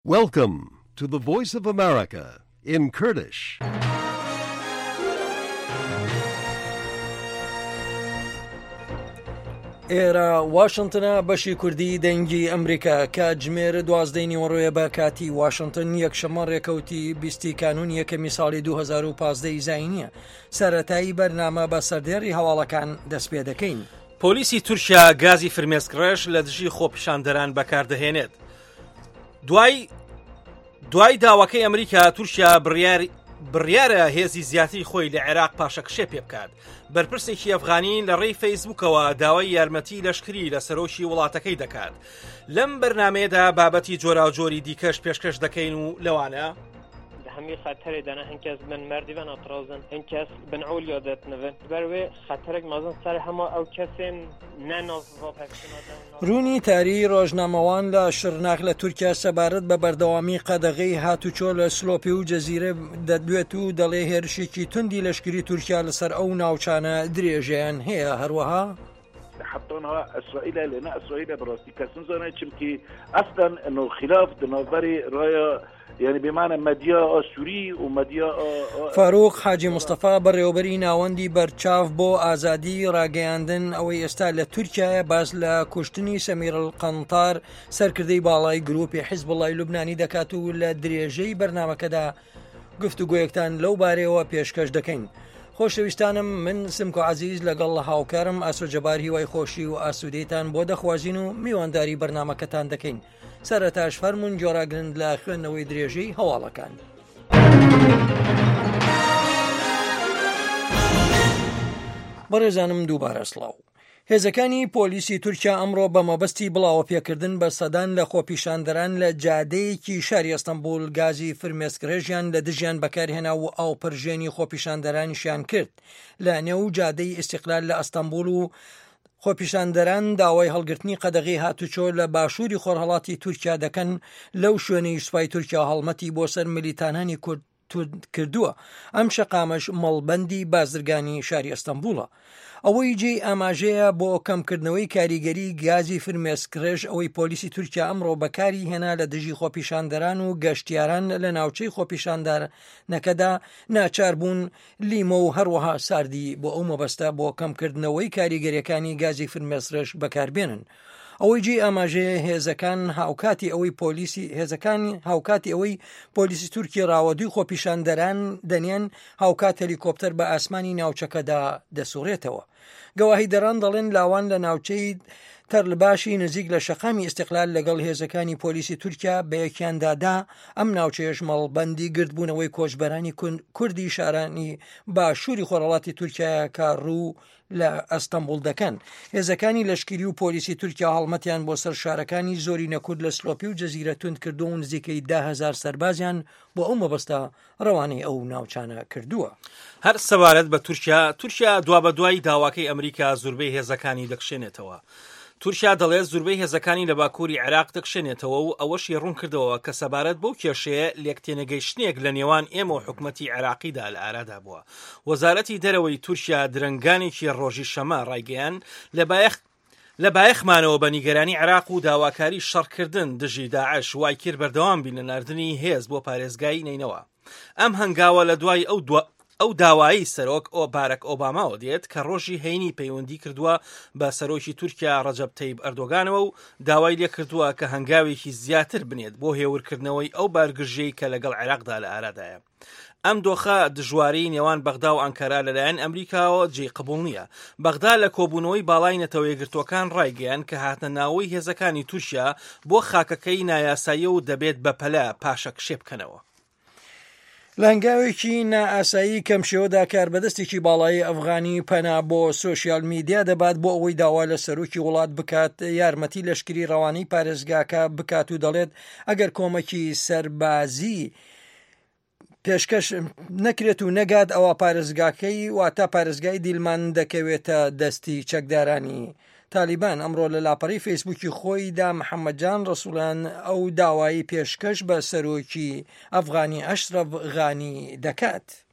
Welcome to the Voice of America in Kurdish. ئێرە واشنتنە بەشی کوردی دەنگی ئەمریکا کاتژمێر 12 نیوەڕۆیە بە کاتی واشنتن یەکشەمە ڕێکەوتی 20 کانون یەکەمی ساڵی 2015 زاینیە سەرەتایی بەرنامە بە سەردێڕی هەواڵەکان دەست پێ دەکەین. پۆلیسی تورکیا گازی فرمێسکڕێژ لە دژی خۆپیشاندەران بەکاردەهێنێت. دوای داواکەی ئەمریکا تورکیا بڕیارە هێزی زیاتری خۆی لە عێراق پاشەکشێ پێ بکات. بەرپرسێکی ئەفغانی لە ڕێی فەیسبووکەوە داوای یارمەتی لەشکری لە سەرۆکی وڵاتەکەی دەکات. لەم بەرنامەیەدا بابەتی جۆراوجۆری دیکەش پێشکەش دەکەین و لەوانە هەمی خەتەرێ دەنا هەنکەس بن مەردیڤەن ئەترازن هەنکەس بن ئەولیا دەتنەوێن بەروێ خەتەرێک مازن سەر هەموو ئەو کەسێن ڕوونی تاری ڕۆژنامەوان لە شرناق لە تورکیا سەبارەت بە بەردەوامی قەدەغەی هاتوچۆ لە سلۆپی و جەزیرە دەدوێت و دەڵێ هێرشێکی توندی لەشکری تورکیا لەسەر ئەو ناوچانە درێژیان هەیە. هەروەها حطونها إسرائيل لأن إسرائيل براسي كسنزانة چمكي أصلا إنه خلاف دنابري رايا يعني بمعنى مديا سوري ومديا فاروق حاجی مستەفا بەڕێوەبەری ناوەندی بەرچاو بۆ ئازادی ڕاگەیاندن ئەوەی ئێستا لە تورکیایە باس لە کوشتنی سەمیر القەنتار سەرکردەی باڵای گروپی حیزبوڵای لوبنانی دەکات و لە درێژەی بەرنامەکەدا گفتوگۆیەکتان لەو بارەیەوە پێشکەش دەکەین. خۆشەویستانم من سمکۆ عەزیز لەگەڵ هاوکارم ئاسۆ جەبار هیوای خۆشی و ئاسوودەیتان بۆ دەخوازین و میوانداری بەرنامەکەتان دەکەین. سەرەتاش فەرموون جۆراگرن لە خوێندنەوەی درێژەی هەواڵەکان. بەڕێزانم دووبارە سڵاو. هێزەکانی پۆلیسی تورکیا ئەمڕۆ بە مەبەستی بڵاوە پێکردن بە سەدان لە خۆپیشاندەران لە جادەیەکی شاری ئەستەمبول گازی فرمێسکرێژیان لە دژیان بەکارهێنا و ئاوپەرژێنی خۆپیشاندەرانیشیان کرد لە نێو جادەی ئیستیقلال لە ئەستەمبول و خۆپیشاندەران داوای هەڵگرتنی قەدەغەی هاتوچۆ لە باشووری خۆرهەڵاتی تورکیا دەکەن لەو شوێنەی سوپای تورکیا هەڵمەتی بۆ سەر ملیتانانی کورد کردووە. ئەم شەقامەش مەڵبەندی بازرگانی شاری ئەستەمبولە. ئەوەی جێی ئاماژەیە بۆ کەمکردنەوەی کاریگەری گازی فرمێسکرێژ ئەوەی پۆلیسی تورکیا ئەمڕۆ بەکاری هێنا لە دژی خۆپیشاندەران و گەشتیاران لە ناوچەی خۆپیشاندانەکەدا ناچار بوون لیمە و هەروەها ساردی بۆ ئەو مەبەستە بۆ کەمکردنەوەی کاریگەریەکانی گازی فرمێسکرێژ بەکاربێنن. ئەوەی جێی ئاماژەیە هێزەکان هاوکاتی ئەوەی پۆلیسی تورکی ڕاوەدووی خۆپیشاندەران دەنێن هاوکات هەلیکۆپتەر بە ئاسمانی ناوچەکەدا دەسوڕێتەوە. گەواهی دەران دەڵێن لاوان لە ناوچەی تەرلباشی نزیک لە شەقامی ئیستیقلال لەگەڵ هێزەکانی پۆلیسی تورکیا بە یەکیاندادا ئەم ناوچەیەش مەڵبەندی گرتبوونەوەی کۆچبەرانی کوردی شارانی باشووری خۆرهەڵاتی تورکیا کە ڕوو لە ئەستەمبول دەکەن. هێزەکانی لەشکری و پۆلیسی تورکیا هەڵمەتیان بۆ سەر شارەکانی زۆری نەکورد لە سلۆپی و جەزیرە تند کردو و نزیکەی 10,000 سەربازیان بۆ ئەو مەبەستە ڕەوانەی ئەو ناوچانە کردووە. هەر سەبارەت بە تورکیا دوا بە دوای داواکەی ئەمریکا زوربەی هێزەکانی دەکشێنێتەوە. تورکیا دەڵێت زوربەی هێزەکانی لە باکووری عێراق دەکشێنێتەوە و ئەوەشی ڕوون کردەوە کە سەبارەت بەو کێشەیە لێکتێنەگەیشتنێک لە نێوان ئێمە و حکومەتی عێراقیدا لە ئارادا بووە. وەزارەتی دەرەوەی تورکیا درنگانێکی ڕۆژی شەمە ڕایگەیان لە بایەخمانەوە بە نیگەرانی عێراق و داواکاری شەڕکردن دژی داعش وای کرد بەردەوام بین لە ناردنی هێز بۆ پارێزگای نینەوە. ئەم هەنگاوە لە دوای ئەو داوایی سەرۆک بارەک ئۆباماوە دێت کە ڕۆژی هەینی پەیوەندی کردووە بە سەرۆکی تورکیا ڕەجەب تەیب ئەردۆگانەوە و داوای لێ کردووە کە هەنگاوێکی زیاتر بنێت بۆ هێورکردنەوەی ئەو بارگژەی کە لەگەڵ عێراقدا لە ئارادایە. ئەم دۆخە دژواری نێوان بەغدا و ئەنکارا لەلایەن ئەمریکاوە جێی قبوڵ نییە. بەغدا لە کۆبوونەوەی باڵای نەتەوە یەکگرتوەکان ڕایگەیان کە هاتە ناوەی هێزەکانی تورکیا بۆ خاکەکەی نایاساییە و دەبێت بەپەلە پاشەکشێ بکەنەوە. لەنگاوێکی نائاسایی کەم شێوەدا کاربەدەستێکی باڵایی ئەفغانی پەنا بۆ سۆشیال میدیا دەبات بۆ ئەوەی داوا لە سەرۆکی وڵات بکات یارمەتی لەشکری ڕەوانەی پارێزگاکە بکات و دەڵێت ئەگەر کۆمەکی سەربازی پێشکەش نەکرێت و نەگات ئەوە پارێزگاکەی واتە پارێزگای دیلمان دەکەوێتە دەستی چەکدارانی تالیبان. ئەمڕۆ لە لاپەڕی فەیسبووکی خۆیدا محەممەدجان ڕەسوولان ئەو داوای پێشکەش بە سەرۆکی ئەفغانی ئەشرەف غانی دەکات.